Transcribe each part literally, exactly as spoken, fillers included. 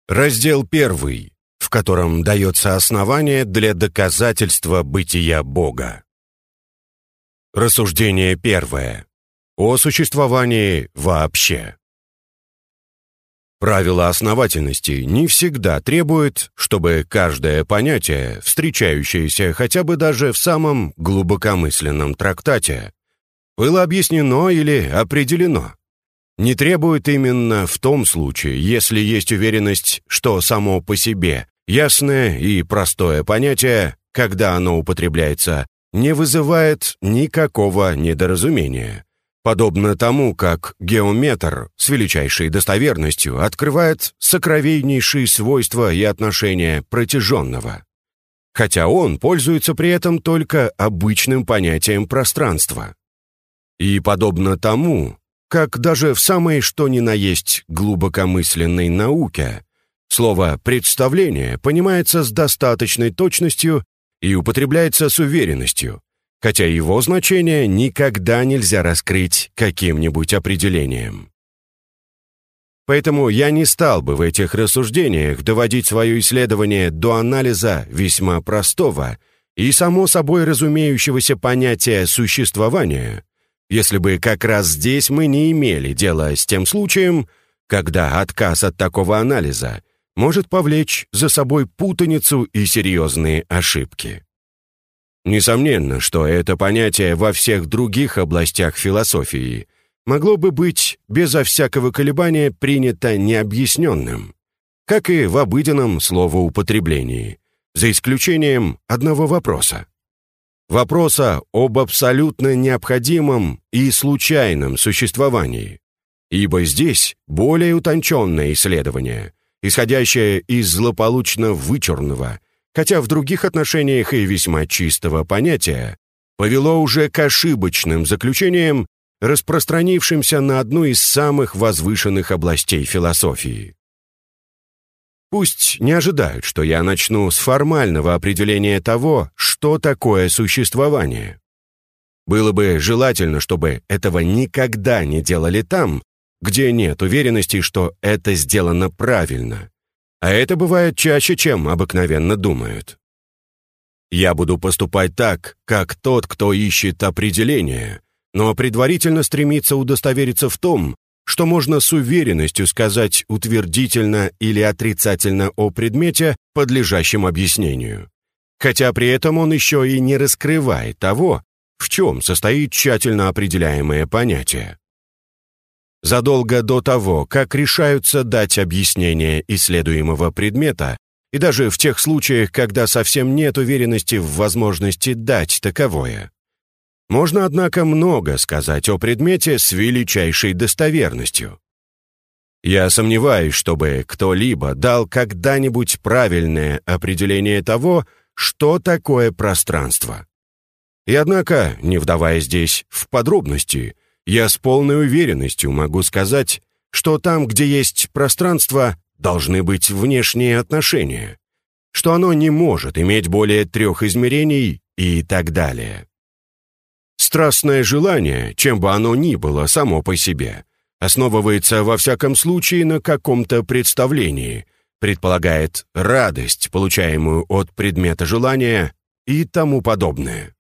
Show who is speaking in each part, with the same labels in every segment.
Speaker 1: Раздел первый, в котором дается основание для доказательства бытия Бога. Рассуждение первое. О существовании вообще. Правило основательности не всегда требует, чтобы каждое понятие, встречающееся хотя бы даже в самом глубокомысленном трактате, было объяснено или определено. Не требует именно в том случае, если есть уверенность, что само по себе ясное и простое понятие, когда оно употребляется, не вызывает никакого недоразумения. Подобно тому, как геометр с величайшей достоверностью открывает сокровеннейшие свойства и отношения протяженного, хотя он пользуется при этом только обычным понятием пространства. И подобно тому, как даже в самой что ни на есть глубокомысленной науке слово «представление» понимается с достаточной точностью и употребляется с уверенностью, хотя его значение никогда нельзя раскрыть каким-нибудь определением. Поэтому я не стал бы в этих рассуждениях доводить свое исследование до анализа весьма простого и само собой разумеющегося понятия существования, если бы как раз здесь мы не имели дела с тем случаем, когда отказ от такого анализа может повлечь за собой путаницу и серьезные ошибки. Несомненно, что это понятие во всех других областях философии могло бы быть безо всякого колебания принято необъясненным, как и в обыденном словоупотреблении, за исключением одного вопроса. Вопроса об абсолютно необходимом и случайном существовании, ибо здесь более утонченное исследование, исходящее из злополучно вычурного, хотя в других отношениях и весьма чистого понятия, повело уже к ошибочным заключениям, распространившимся на одну из самых возвышенных областей философии. Пусть не ожидают, что я начну с формального определения того, что такое существование. Было бы желательно, чтобы этого никогда не делали там, где нет уверенности, что это сделано правильно. А это бывает чаще, чем обыкновенно думают. Я буду поступать так, как тот, кто ищет определение, но предварительно стремится удостовериться в том, что можно с уверенностью сказать утвердительно или отрицательно о предмете, подлежащем объяснению, хотя при этом он еще и не раскрывает того, в чем состоит тщательно определяемое понятие. Задолго до того, как решаются дать объяснение исследуемого предмета, и даже в тех случаях, когда совсем нет уверенности в возможности дать таковое, можно, однако, много сказать о предмете с величайшей достоверностью. Я сомневаюсь, чтобы кто-либо дал когда-нибудь правильное определение того, что такое пространство. И однако, не вдаваясь здесь в подробности, я с полной уверенностью могу сказать, что там, где есть пространство, должны быть внешние отношения, что оно не может иметь более трех измерений и так далее. Страстное желание, чем бы оно ни было само по себе, основывается во всяком случае на каком-то представлении, предполагает радость, получаемую от предмета желания и тому подобное.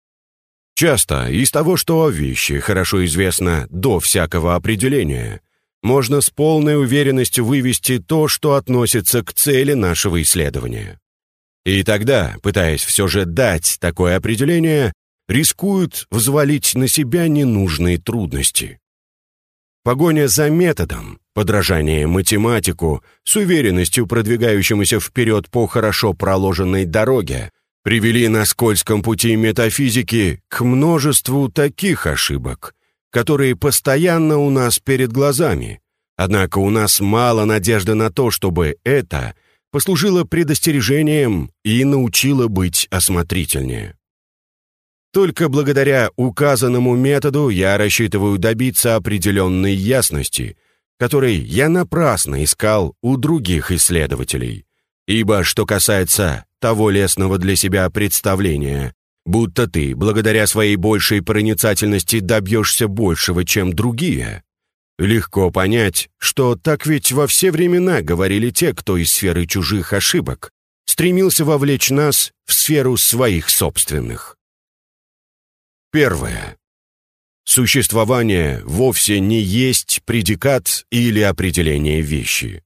Speaker 1: Часто из того, что о вещи хорошо известно до всякого определения, можно с полной уверенностью вывести то, что относится к цели нашего исследования. И тогда, пытаясь все же дать такое определение, рискуют взвалить на себя ненужные трудности. Погоня за методом, подражание математику, с уверенностью продвигающемуся вперед по хорошо проложенной дороге, привели на скользком пути метафизики к множеству таких ошибок, которые постоянно у нас перед глазами, однако у нас мало надежды на то, чтобы это послужило предостережением и научило быть осмотрительнее. Только благодаря указанному методу я рассчитываю добиться определенной ясности, которой я напрасно искал у других исследователей, ибо что касается того лестного для себя представления, будто ты, благодаря своей большей проницательности, добьешься большего, чем другие, Легко понять, что так ведь во все времена говорили те, кто из сферы чужих ошибок стремился вовлечь нас в сферу своих собственных. Первое. Существование вовсе не есть предикат или определение вещи.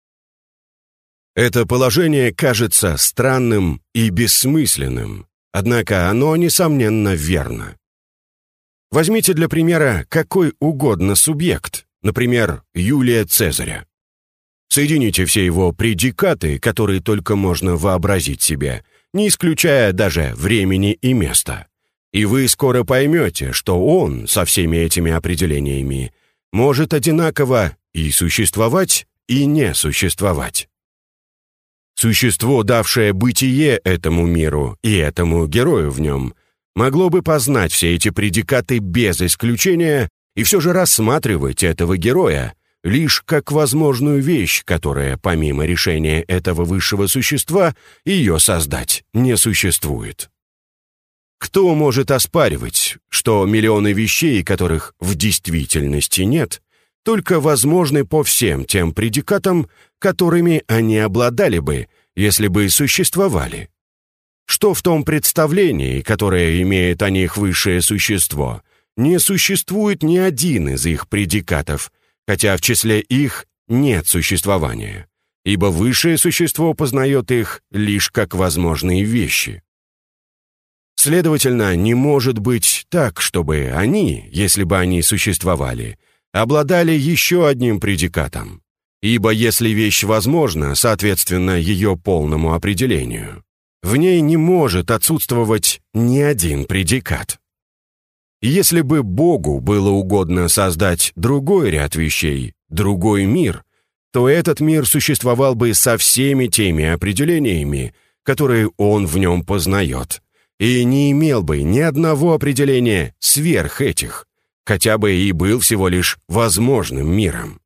Speaker 1: Это положение кажется странным и бессмысленным, однако оно, несомненно, верно. Возьмите для примера какой угодно субъект, например, Юлия Цезаря. Соедините все его предикаты, которые только можно вообразить себе, не исключая даже времени и места. И вы скоро поймете, что он со всеми этими определениями может одинаково и существовать, и не существовать. Существо, давшее бытие этому миру и этому герою в нем, могло бы познать все эти предикаты без исключения и все же рассматривать этого героя лишь как возможную вещь, которая, помимо решения этого высшего существа, ее создать не существует. Кто может оспаривать, что миллионы вещей, которых в действительности нет, только возможны по всем тем предикатам, которыми они обладали бы, если бы существовали? Что в том представлении, которое имеет о них высшее существо, не существует ни один из их предикатов, хотя в числе их нет существования, ибо высшее существо познает их лишь как возможные вещи. Следовательно, не может быть так, чтобы они, если бы они существовали, обладали еще одним предикатом, ибо если вещь возможна, соответственно, ее полному определению, в ней не может отсутствовать ни один предикат. Если бы Богу было угодно создать другой ряд вещей, другой мир, то этот мир существовал бы со всеми теми определениями, которые Он в нем познает, и не имел бы ни одного определения сверх этих, хотя бы и был всего лишь возможным миром.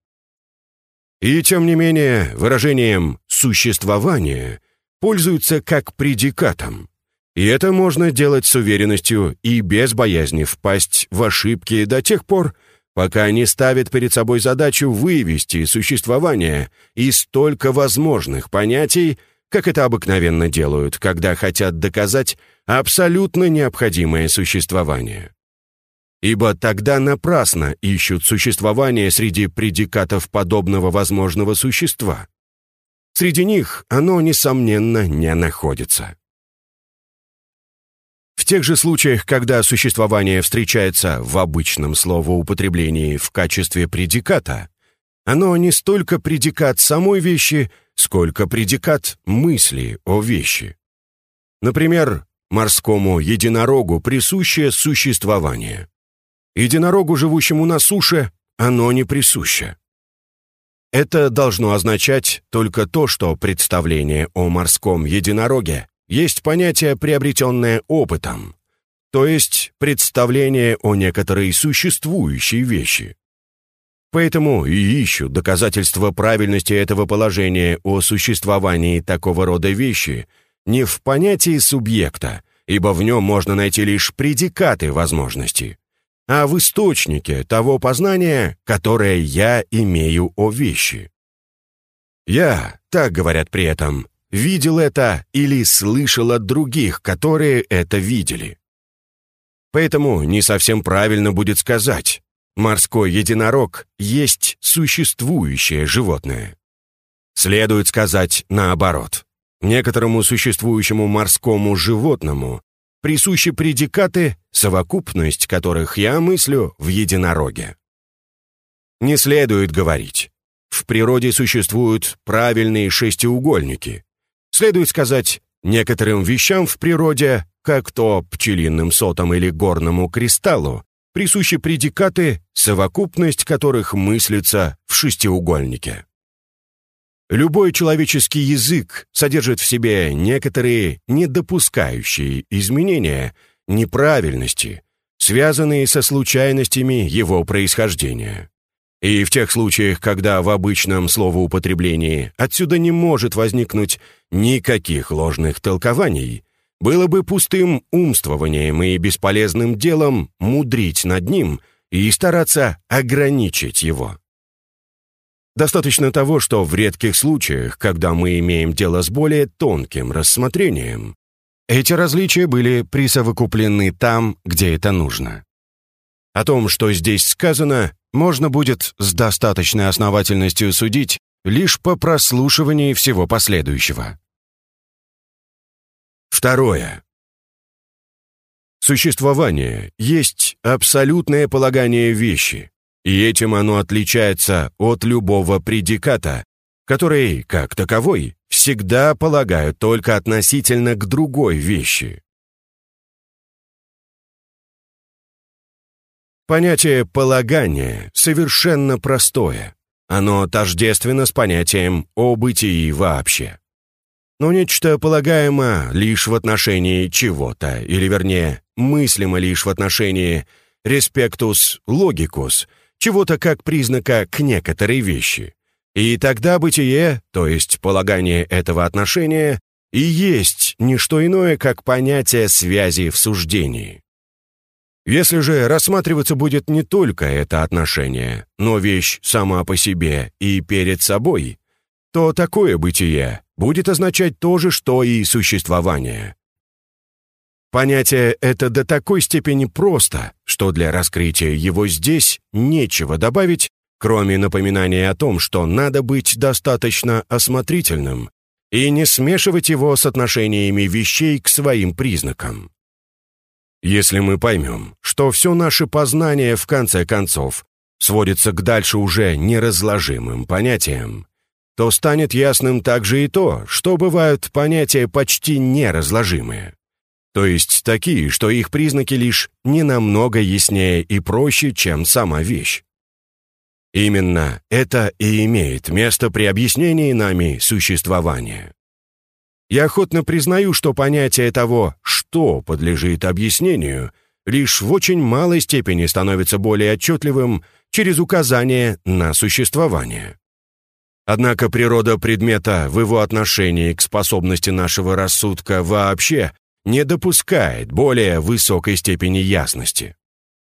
Speaker 1: И тем не менее выражением «существование» пользуются как предикатом, и это можно делать с уверенностью и без боязни впасть в ошибки до тех пор, пока не ставят перед собой задачу вывести существование из только возможных понятий, как это обыкновенно делают, когда хотят доказать абсолютно необходимое существование. Ибо тогда напрасно ищут существование среди предикатов подобного возможного существа. Среди них оно, несомненно, не находится. В тех же случаях, когда существование встречается в обычном словоупотреблении в качестве предиката, оно не столько предикат самой вещи, сколько предикат мысли о вещи. Например, морскому единорогу присуще существование. Единорогу, живущему на суше, оно не присуще. Это должно означать только то, что представление о морском единороге есть понятие, приобретенное опытом, то есть представление о некоторой существующей вещи. Поэтому и ищут доказательства правильности этого положения о существовании такого рода вещи не в понятии субъекта, ибо в нем можно найти лишь предикаты возможности, а в источнике того познания, которое я имею о вещи. Я, так говорят при этом, видел это или слышал от других, которые это видели. Поэтому не совсем правильно будет сказать: морской единорог есть существующее животное. Следует сказать наоборот. Некоторому существующему морскому животному присущи предикаты, совокупность которых я мыслю в единороге. Не следует говорить: в природе существуют правильные шестиугольники. Следует сказать: некоторым вещам в природе, как то пчелиным сотам или горному кристаллу, присущи предикаты, совокупность которых мыслится в шестиугольнике. Любой человеческий язык содержит в себе некоторые недопускающие изменения, неправильности, связанные со случайностями его происхождения. И в тех случаях, когда в обычном словоупотреблении отсюда не может возникнуть никаких ложных толкований, было бы пустым умствованием и бесполезным делом мудрить над ним и стараться ограничить его. Достаточно того, что в редких случаях, когда мы имеем дело с более тонким рассмотрением, эти различия были присовокуплены там, где это нужно. О том, что здесь сказано, можно будет с достаточной основательностью судить лишь по прослушивании всего последующего. Второе. Существование есть абсолютное полагание вещи, и этим оно отличается от любого предиката, который, как таковой, всегда полагают только относительно к другой вещи. Понятие «полагание» совершенно простое. Оно тождественно с понятием о бытии вообще. Но нечто полагаемо лишь в отношении чего-то, или вернее, мыслимо лишь в отношении «respectus logicus», чего-то как признака к некоторой вещи. И тогда бытие, то есть полагание этого отношения, и есть не что иное, как понятие связи в суждении. Если же рассматриваться будет не только это отношение, но вещь сама по себе и перед собой, то такое бытие будет означать то же, что и существование. Понятие это до такой степени просто, что для раскрытия его здесь нечего добавить, кроме напоминания о том, что надо быть достаточно осмотрительным и не смешивать его с отношениями вещей к своим признакам. Если мы поймем, что все наше познание в конце концов сводится к дальше уже неразложимым понятиям, то станет ясным также и то, что бывают понятия почти неразложимые, то есть такие, что их признаки лишь не намного яснее и проще, чем сама вещь. Именно это и имеет место при объяснении нами существования. Я охотно признаю, что понятие того, что подлежит объяснению, лишь в очень малой степени становится более отчетливым через указание на существование. Однако природа предмета в его отношении к способности нашего рассудка вообще не допускает более высокой степени ясности.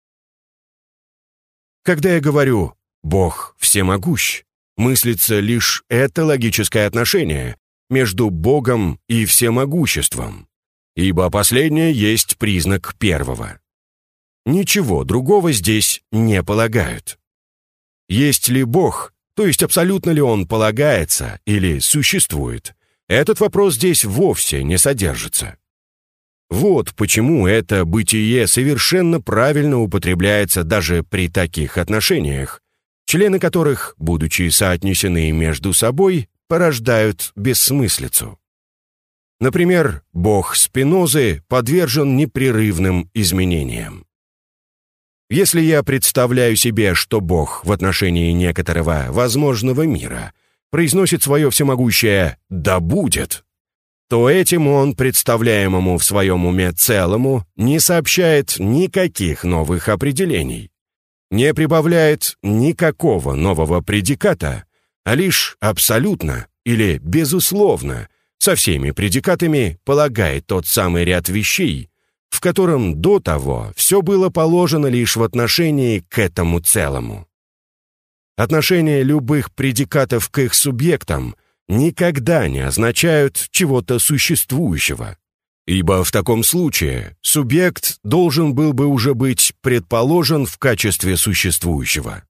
Speaker 1: Когда я говорю «Бог всемогущ», мыслится лишь это логическое отношение между Богом и всемогуществом, ибо последнее есть признак первого. Ничего другого здесь не полагают. Есть ли Бог, то есть абсолютно ли Он полагается или существует, этот вопрос здесь вовсе не содержится. Вот почему это бытие совершенно правильно употребляется даже при таких отношениях, члены которых, будучи соотнесены между собой, порождают бессмыслицу. Например, Бог Спинозы подвержен непрерывным изменениям. Если я представляю себе, что Бог в отношении некоторого возможного мира произносит свое всемогущее «да будет», то этим он представляемому в своем уме целому не сообщает никаких новых определений, не прибавляет никакого нового предиката, а лишь абсолютно или безусловно со всеми предикатами полагает тот самый ряд вещей, в котором до того все было положено лишь в отношении к этому целому. Отношение любых предикатов к их субъектам никогда не означают чего-то существующего, ибо в таком случае субъект должен был бы уже быть предположен в качестве существующего.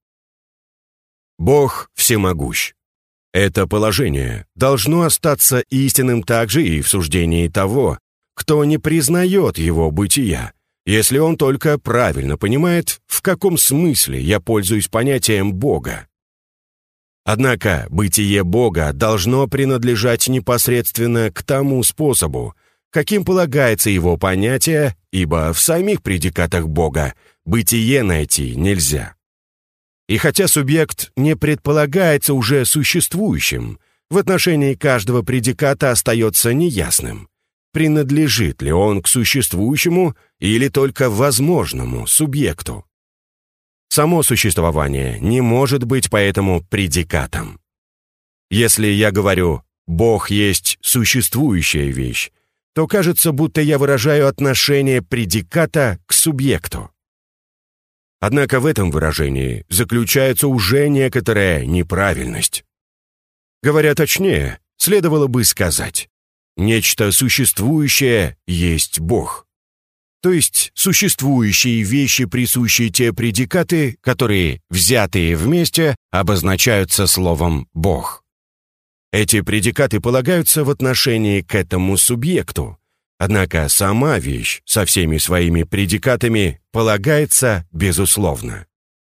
Speaker 1: Бог всемогущ. Это положение должно остаться истинным также и в суждении того, кто не признает его бытия, если он только правильно понимает, в каком смысле я пользуюсь понятием Бога. Однако бытие Бога должно принадлежать непосредственно к тому способу, каким полагается его понятие, ибо в самих предикатах Бога бытие найти нельзя. И хотя субъект не предполагается уже существующим, в отношении каждого предиката остается неясным, принадлежит ли он к существующему или только возможному субъекту. Само существование не может быть поэтому предикатом. Если я говорю «Бог есть существующая вещь», то кажется, будто я выражаю отношение предиката к субъекту. Однако в этом выражении заключается уже некоторая неправильность. Говоря точнее, следовало бы сказать: нечто существующее есть Бог. То есть существующие вещи присущи те предикаты, которые, взятые вместе, обозначаются словом «Бог». Эти предикаты полагаются в отношении к этому субъекту, однако сама вещь со всеми своими предикатами полагается безусловно.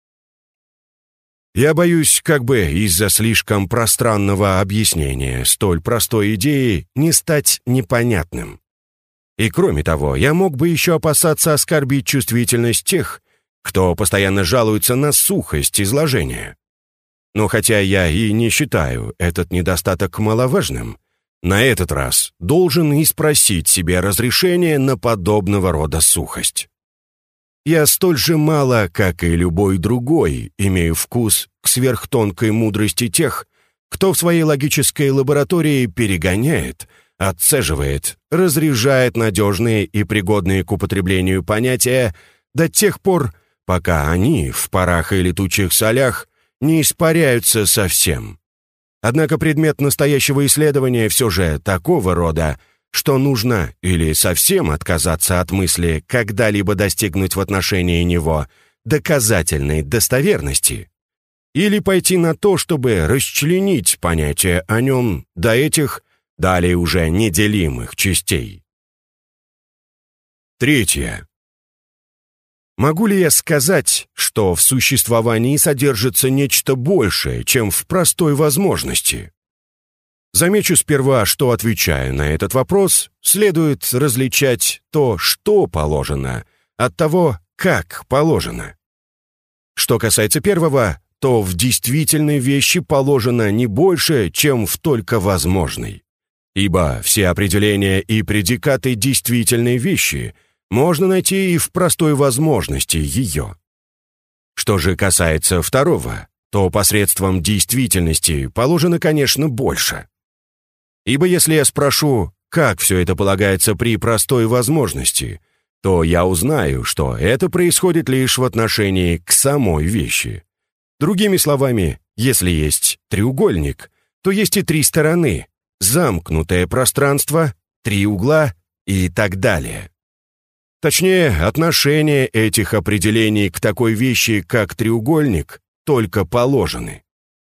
Speaker 1: Я боюсь, как бы из-за слишком пространного объяснения столь простой идеи не стать непонятным. И кроме того, я мог бы еще опасаться оскорбить чувствительность тех, кто постоянно жалуется на сухость изложения. Но хотя я и не считаю этот недостаток маловажным, на этот раз должен и спросить себе разрешение на подобного рода сухость. Я столь же мало, как и любой другой, имею вкус к сверхтонкой мудрости тех, кто в своей логической лаборатории перегоняет, отцеживает, разряжает надежные и пригодные к употреблению понятия до тех пор, пока они в парах и летучих солях не испаряются совсем. Однако предмет настоящего исследования все же такого рода, что нужно или совсем отказаться от мысли когда-либо достигнуть в отношении него доказательной достоверности, или пойти на то, чтобы расчленить понятие о нем до этих, далее уже неделимых частей. Третье. Могу ли я сказать, что в существовании содержится нечто большее, чем в простой возможности? Замечу сперва, что, отвечая на этот вопрос, следует различать то, что положено, от того, как положено. Что касается первого, то в действительной вещи положено не больше, чем в только возможной. Ибо все определения и предикаты действительной вещи можно найти и в простой возможности ее. Что же касается второго, то посредством действительности положено, конечно, больше. Ибо если я спрошу, как все это полагается при простой возможности, то я узнаю, что это происходит лишь в отношении к самой вещи. Другими словами, если есть треугольник, то есть и три стороны, замкнутое пространство, три угла и так далее. Точнее, отношение этих определений к такой вещи, как треугольник, только положены.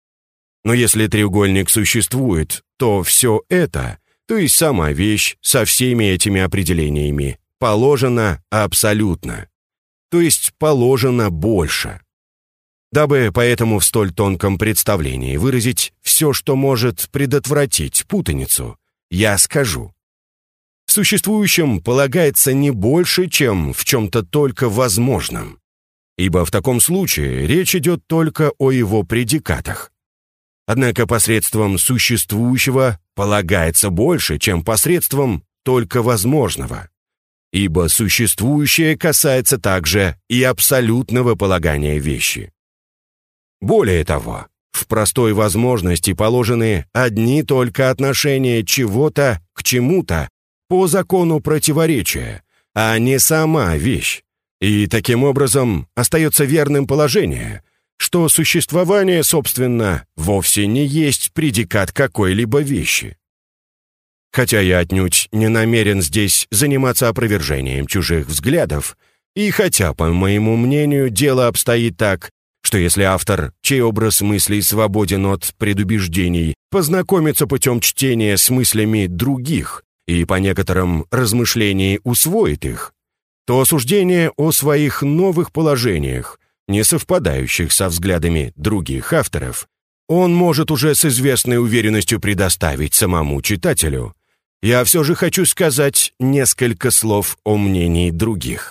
Speaker 1: Но если треугольник существует, то все это, то есть сама вещь со всеми этими определениями, положено абсолютно, то есть положено больше. Дабы поэтому в столь тонком представлении выразить все, что может предотвратить путаницу, я скажу: в существующем полагается не больше, чем в чем-то только возможном, ибо в таком случае речь идет только о его предикатах. Однако посредством существующего полагается больше, чем посредством только возможного, ибо существующее касается также и абсолютного полагания вещи. Более того, в простой возможности положены одни только отношения чего-то к чему-то по закону противоречия, а не сама вещь, и таким образом остается верным положение, что существование, собственно, вовсе не есть предикат какой-либо вещи. Хотя я отнюдь не намерен здесь заниматься опровержением чужих взглядов, и хотя, по моему мнению, дело обстоит так, что если автор, чей образ мыслей свободен от предубеждений, познакомится путем чтения с мыслями других и по некоторым размышлениям усвоит их, то суждение о своих новых положениях, не совпадающих со взглядами других авторов, он может уже с известной уверенностью предоставить самому читателю. Я все же хочу сказать несколько слов о мнении других.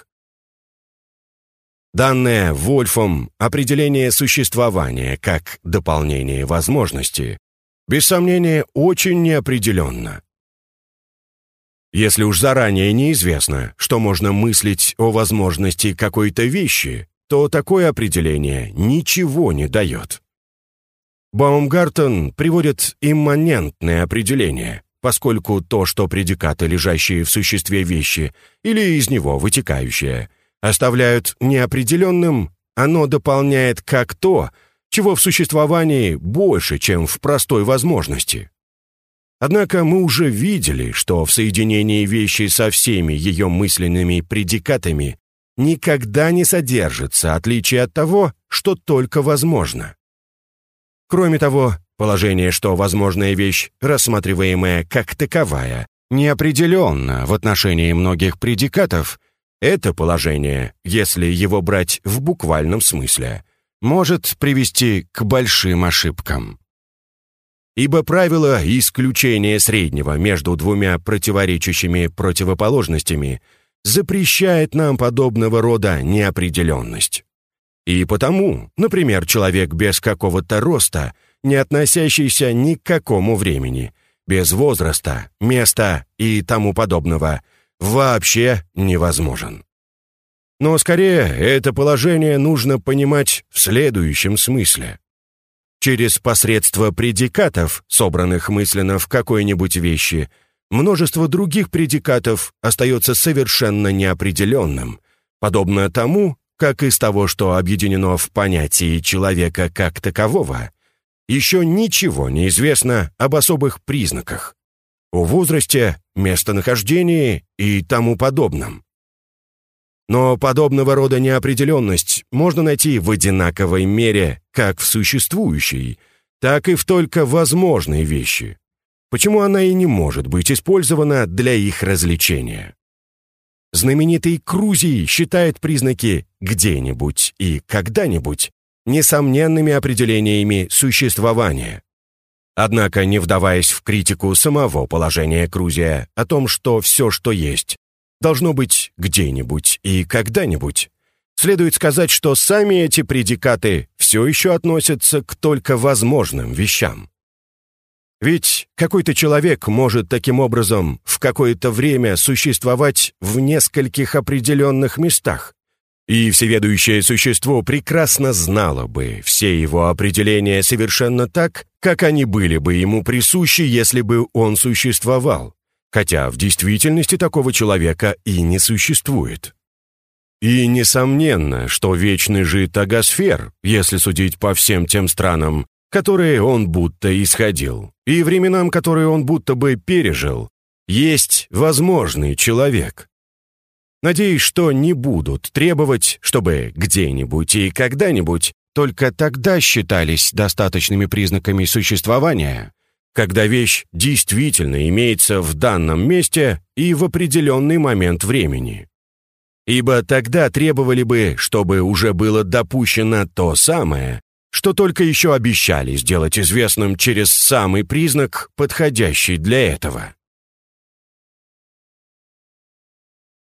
Speaker 1: Данное Вольфом определение существования как дополнение возможности, без сомнения, очень неопределенно. Если уж заранее неизвестно, что можно мыслить о возможности какой-то вещи, то такое определение ничего не дает. Баумгартен приводит имманентное определение, поскольку то, что предикаты, лежащие в существе вещи, или из него вытекающие, оставляют неопределенным, оно дополняет как то, чего в существовании больше, чем в простой возможности. Однако мы уже видели, что в соединении вещи со всеми ее мысленными предикатами никогда не содержится отличие от того, что только возможно. Кроме того, положение, что возможная вещь, рассматриваемая как таковая, неопределенно в отношении многих предикатов, это положение, если его брать в буквальном смысле, может привести к большим ошибкам. Ибо правило исключения среднего между двумя противоречащими противоположностями запрещает нам подобного рода неопределенность. И потому, например, человек без какого-то роста, не относящийся ни к какому времени, без возраста, места и тому подобного, вообще невозможен. Но скорее это положение нужно понимать в следующем смысле. Через посредство предикатов, собранных мысленно в какой-нибудь вещи, множество других предикатов остается совершенно неопределенным, подобно тому, как из того, что объединено в понятии человека как такового, еще ничего не известно об особых признаках, о возрасте, местонахождении и тому подобном. Но подобного рода неопределенность можно найти в одинаковой мере как в существующей, так и в только возможной вещи. Почему она и не может быть использована для их развлечения? Знаменитый Крузий считает признаки «где-нибудь» и «когда-нибудь» несомненными определениями существования. Однако, не вдаваясь в критику самого положения Крузия о том, что все, что есть, должно быть где-нибудь и когда-нибудь, следует сказать, что сами эти предикаты все еще относятся к только возможным вещам. Ведь какой-то человек может таким образом в какое-то время существовать в нескольких определенных местах, и всеведущее существо прекрасно знало бы все его определения совершенно так, как они были бы ему присущи, если бы он существовал, хотя в действительности такого человека и не существует. И несомненно, что вечный жид Агасфер, если судить по всем тем странам, которые он будто исходил, и временам, которые он будто бы пережил, есть возможный человек. Надеюсь, что не будут требовать, чтобы где-нибудь и когда-нибудь только тогда считались достаточными признаками существования, когда вещь действительно имеется в данном месте и в определенный момент времени. Ибо тогда требовали бы, чтобы уже было допущено то самое, что только еще обещали сделать известным через самый признак, подходящий для этого.